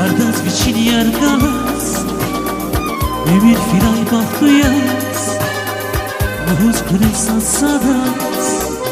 Ardaz biçin yargaz Ümit firay bahtıyaz Mahuz kırıp satsadaz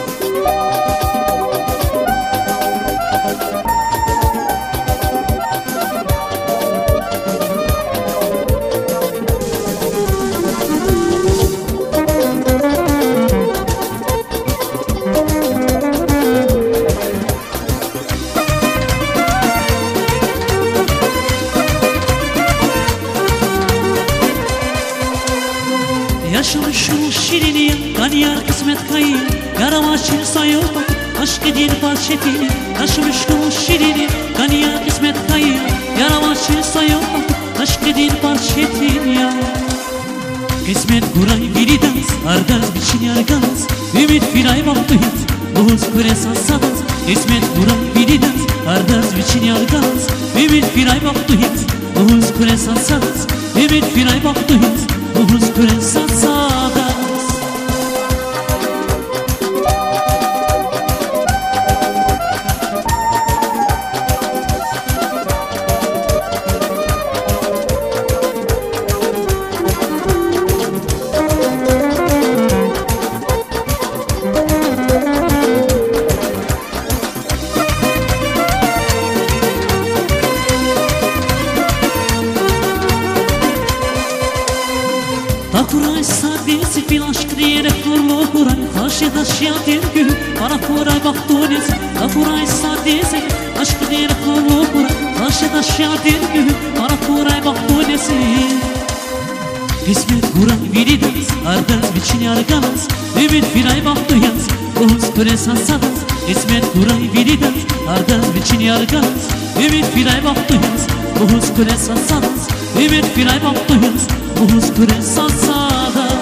Yaşamış şu şirini Ganiyar kısmet kayı Yarama şir sayılma Aşk edin parçetini Yaşamış şu şirini Ganiyar kısmet kayı Yarama şir sayılma Aşk edin parçetini ya Kısmet kuray bilidaz Ardaz biçin yargaz Ümit firay bahtıyız Boğuz kure satsadaz Kısmet kuray bilidaz Ardaz biçin yargaz Ümit firay bahtıyız Boğuz kure satsadaz Ümit firay bahtıyız Boğuz kure satsadaz Kuray sadesi fil aşk diyerek nurlu kuray Karşıda şiatir gül Bana kuray baktuniz Kuray sadesi aşk diyerek nurlu kuray Karşıda şiatir gül Bana kuray baktuniz Kısmet kuray bilidaz Ardaz biçin yargaz Ümit firay baktıyaz Boğuz kure satsadaz Kısmet kuray bilidaz Ardaz biçin yargaz Ümit firay baktıyaz Boğuz kure satsadaz Ümit firay baktıyaz Boğuz kure satsadaz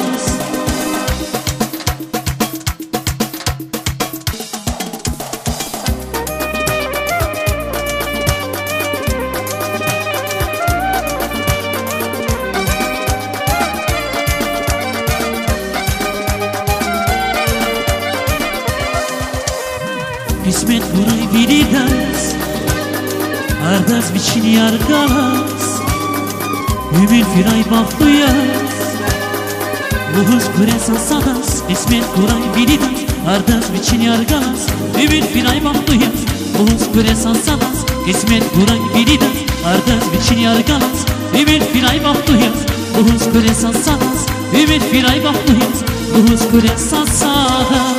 Kısmet kuray bilidaz Ardaz biçin yargaz Ümit firay bahtıyaz Boğuz kure satsadaz Kısmet kuray bilidaz Ardaz biçin yargaz Ümit firay bahtıyaz Boğuz kure satsadaz Kısmet kuray bilidaz Ardaz biçin yargaz Ümit firay bahtıyaz Boğuz kure satsadaz Ümit firay bahtıyaz Boğuz kure satsadaz